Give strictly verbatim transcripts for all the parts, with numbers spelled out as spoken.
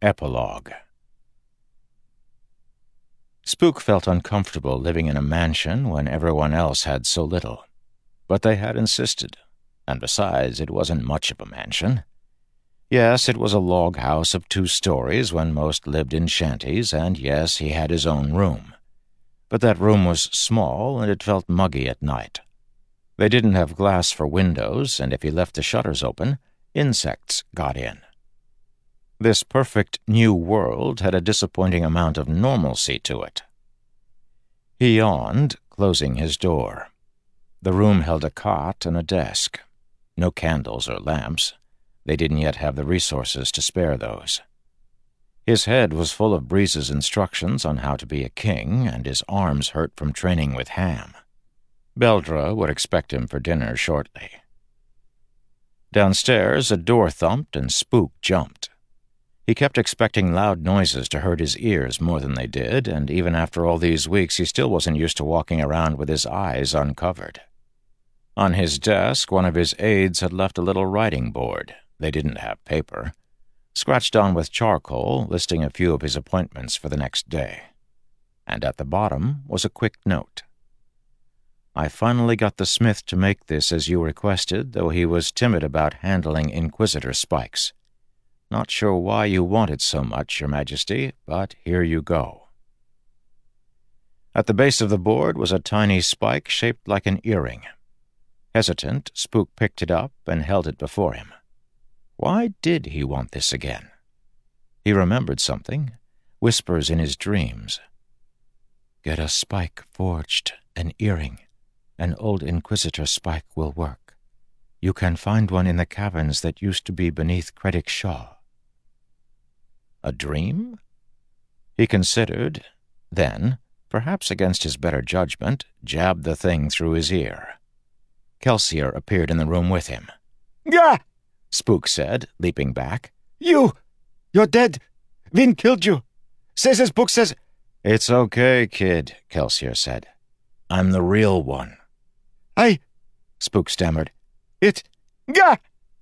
Epilogue. Spook felt uncomfortable living in a mansion when everyone else had so little. But they had insisted, and besides, it wasn't much of a mansion. Yes, it was a log house of two stories when most lived in shanties, and yes, he had his own room. But that room was small, and it felt muggy at night. They didn't have glass for windows, and if he left the shutters open, insects got in. This perfect new world had a disappointing amount of normalcy to it. He yawned, closing his door. The room held a cot and a desk. No candles or lamps. They didn't yet have the resources to spare those. His head was full of Breeze's instructions on how to be a king, and his arms hurt from training with Ham. Beldra would expect him for dinner shortly. Downstairs, a door thumped and Spook jumped. He kept expecting loud noises to hurt his ears more than they did, and even after all these weeks he still wasn't used to walking around with his eyes uncovered. On his desk, one of his aides had left a little writing board. They didn't have paper. Scratched on with charcoal, listing a few of his appointments for the next day. And at the bottom was a quick note. I finally got the smith to make this as you requested, though he was timid about handling Inquisitor spikes. Not sure why you want it so much, Your Majesty, but here you go. At the base of the board was a tiny spike shaped like an earring. Hesitant, Spook picked it up and held it before him. Why did he want this again? He remembered something, whispers in his dreams. Get a spike forged, an earring. An old Inquisitor spike will work. You can find one in the caverns that used to be beneath Creddick Shaw. A dream? He considered, then, perhaps against his better judgment, jabbed the thing through his ear. Kelsier appeared in the room with him. Gah! Spook said, leaping back. You! You're dead! Vin killed you! Says his book says— It's okay, kid, Kelsier said. I'm the real one. I... Spook stammered. It... Gah!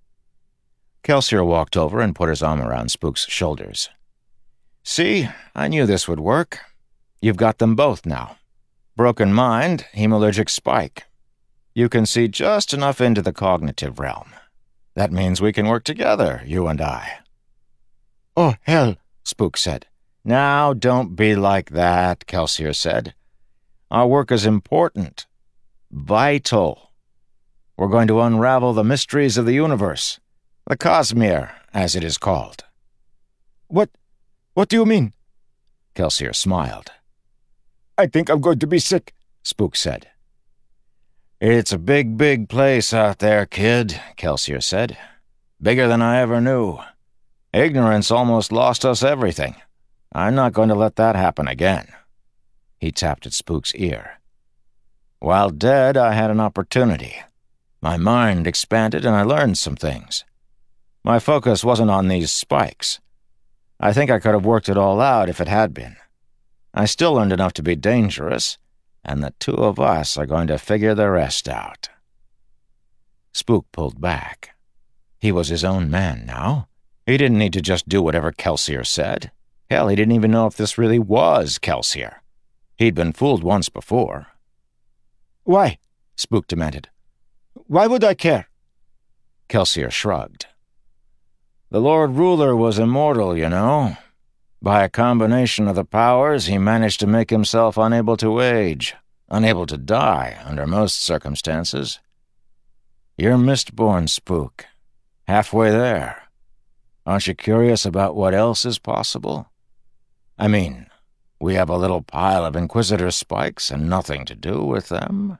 Kelsier walked over and put his arm around Spook's shoulders. See, I knew this would work. You've got them both now. Broken mind, hemalurgic spike. You can see just enough into the cognitive realm. That means we can work together, you and I. Oh, hell, Spook said. Now, don't be like that, Kelsier said. Our work is important. Vital. We're going to unravel the mysteries of the universe. The Cosmere, as it is called. What? What do you mean? Kelsier smiled. I think I'm going to be sick, Spook said. It's a big, big place out there, kid, Kelsier said. Bigger than I ever knew. Ignorance almost lost us everything. I'm not going to let that happen again. He tapped at Spook's ear. While dead, I had an opportunity. My mind expanded and I learned some things. My focus wasn't on these spikes. I think I could have worked it all out if it had been. I still learned enough to be dangerous, and the two of us are going to figure the rest out. Spook pulled back. He was his own man now. He didn't need to just do whatever Kelsier said. Hell, he didn't even know if this really was Kelsier. He'd been fooled once before. Why? Spook demanded. Why would I care? Kelsier shrugged. The Lord Ruler was immortal, you know. By a combination of the powers, he managed to make himself unable to age, unable to die under most circumstances. You're Mistborn, Spook. Halfway there. Aren't you curious about what else is possible? I mean, we have a little pile of Inquisitor spikes and nothing to do with them.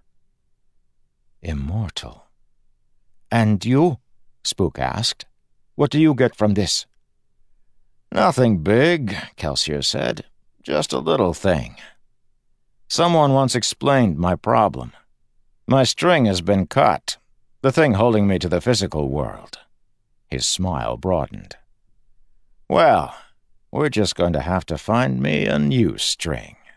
Immortal. And you? Spook asked. What do you get from this? Nothing big, Kelsier said. Just a little thing. Someone once explained my problem. My string has been cut, the thing holding me to the physical world. His smile broadened. Well, we're just going to have to find me a new string.